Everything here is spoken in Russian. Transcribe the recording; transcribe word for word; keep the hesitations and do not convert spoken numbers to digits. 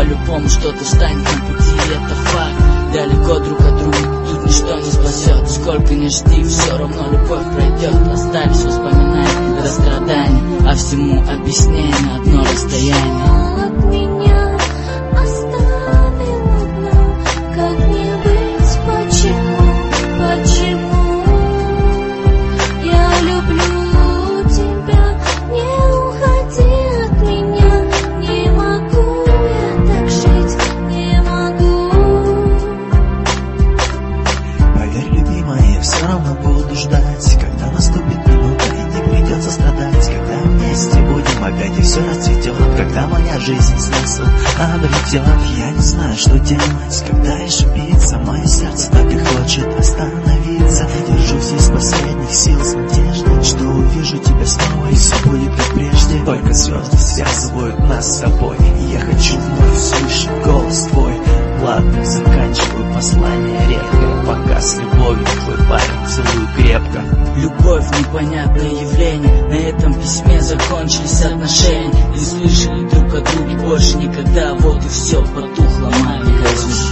по-любому что-то встанет на пути, это факт. Далеко друг от друга, тут ничто не спасет. Сколько не жди, все равно любовь пройдет. Остались воспоминания до страдания, а всему объяснение одно расстояние. От меня оставил одно, как не быть, почему, почему я люблю тебя, не уходи от меня, не могу я так жить, не могу. Поверь, любимая, я все равно буду ждать, когда наступит минута и не придется страдать, когда вместе будем опять и все расцветет, когда моя жизнь смысл обретет. Я не знаю, что делать, когда еще биться, мое сердце так и хочет остановиться. Держусь из последних сил с надеждой, что увижу тебя снова и все будет как прежде. Только звезды связывают нас с собой, и я хочу вновь услышать голос твой. Ладно, заканчиваю послание редкое, пока с любовью твой парень целую крепко. Любовь — непонятное явление, на этом письме закончились отношения. Не слышали друг от друга больше никогда, вот и все, потухла маленькая звезда.